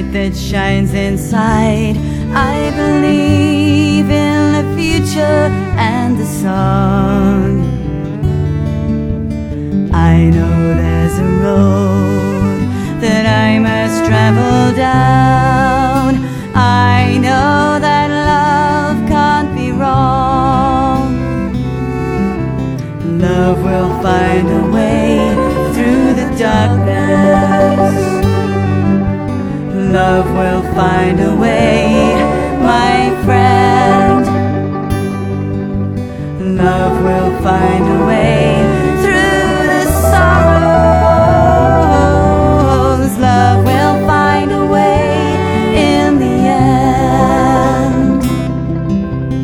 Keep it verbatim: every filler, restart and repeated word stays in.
light that shines inside. I believe in the future and the song. I know there's a road that I must travel down. I know that love can't be wrong. Love will find a way through the darkness. Love will find a way, my friend. Love will find a way.